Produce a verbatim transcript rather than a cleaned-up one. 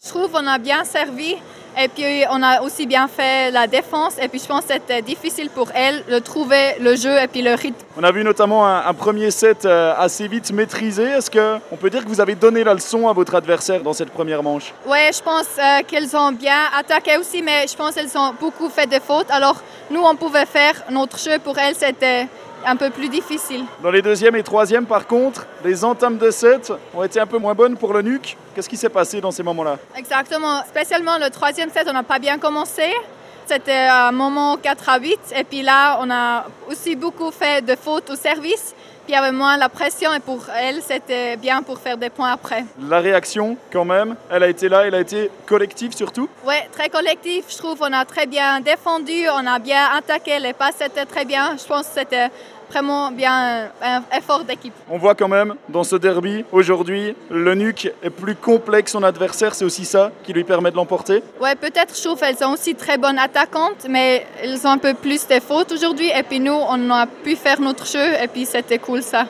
Je trouve qu'on a bien servi et puis on a aussi bien fait la défense et puis je pense que c'était difficile pour elle de trouver le jeu et puis le rythme. On a vu notamment un, un premier set euh, assez vite maîtrisé. Est-ce qu'on peut dire que vous avez donné la leçon à votre adversaire dans cette première manche? Oui, je pense euh, qu'elles ont bien attaqué aussi, mais je pense qu'elles ont beaucoup fait de fautes. Alors nous, on pouvait faire notre jeu. Pour elles, c'était un peu plus difficile. Dans les deuxième et troisième, par contre, les entames de set ont été un peu moins bonnes pour le N U C. Qu'est-ce qui s'est passé dans ces moments-là? Exactement. Spécialement le troisième set, on n'a pas bien commencé. C'était un moment quatre à huit. Et puis là, on a aussi beaucoup fait de fautes au service. Puis il y avait moins la pression. Et pour elle, c'était bien pour faire des points après. La réaction, quand même, elle a été là, elle a été collective surtout? Oui, très collectif. Je trouve qu'on a très bien défendu, on a bien attaqué. Les passes, c'était très bien. Je pense que c'était vraiment bien un effort d'équipe. On voit quand même, dans ce derby, aujourd'hui, le N U C est plus complet que son adversaire. C'est aussi ça qui lui permet de l'emporter? Oui, peut-être, je trouve qu'elles sont aussi très bonnes attaquantes, mais elles ont un peu plus de fautes aujourd'hui. Et puis nous, on a pu faire notre jeu et puis c'était cool ça.